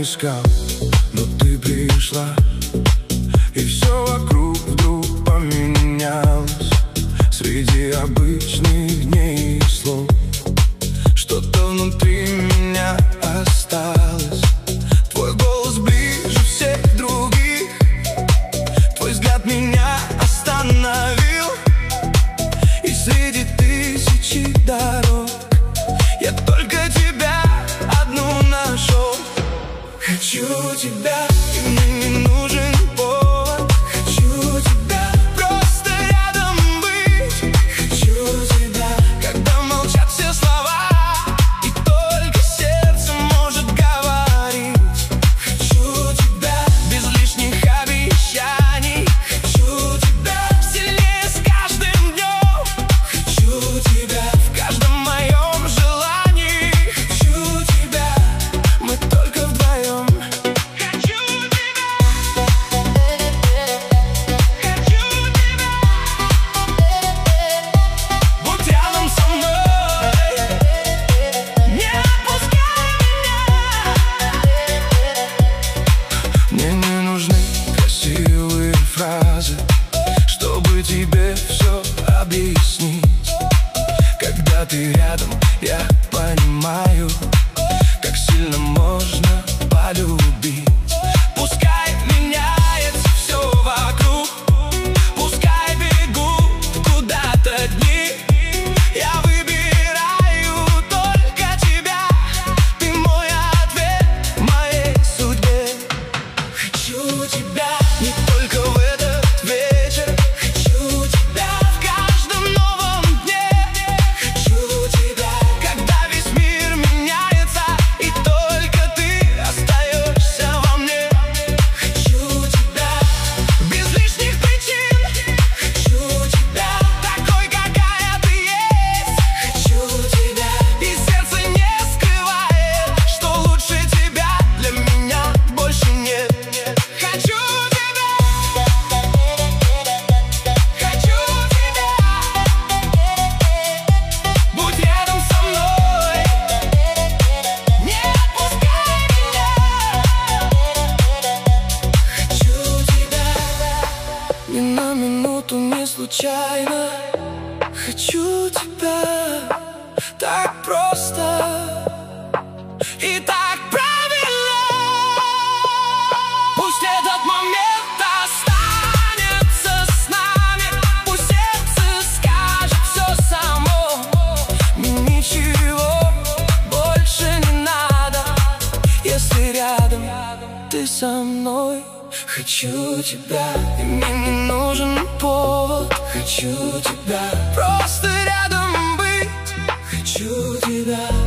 искал, но ты пришла, и все вокруг вдруг поменялось. Среди обычных дней и слов что-то внутри меня осталось. Твой голос ближе всех других, твой взгляд меня остановил. И среди тысячи дорог я только тебя одну нашел. Хочу тебя, и мне не нужен повод. Хочу тебя, просто рядом быть. Хочу тебя, когда молчат все слова, и только сердце может говорить. Хочу тебя, без лишних обещаний. Хочу тебя, сильнее с каждым днем. Хочу тебя, в каждом моем желании. Хочу тебя, мы только вдвоем. Чтобы тебе все объяснить. Когда ты рядом, я понимаю, как сильно можно полюбить. Пускай меняется все вокруг, пускай бегут куда-то дни, я выбираю только тебя. Ты мой ответ моей судьбе. Хочу тебя не только в этот вечер. Хочу тебя в каждом новом дне. Хочу тебя, когда весь мир меняется, и только ты остаешься во мне. Хочу тебя без лишних причин. Хочу тебя такой, какая ты есть. Хочу тебя, и сердце не скрывает, что лучше тебя для меня больше нет. Хочу тебя, будь рядом со мной, не отпускай меня. Хочу тебя, ни на минуту не случайно. Хочу тебя так просто и так правильно. Пусть этот момент останется с нами, пусть сердце скажет все само. Мне ничего больше не надо, если рядом ты со мной. Хочу тебя, и мне не нужен повод. Хочу тебя, просто рядом быть. Хочу тебя.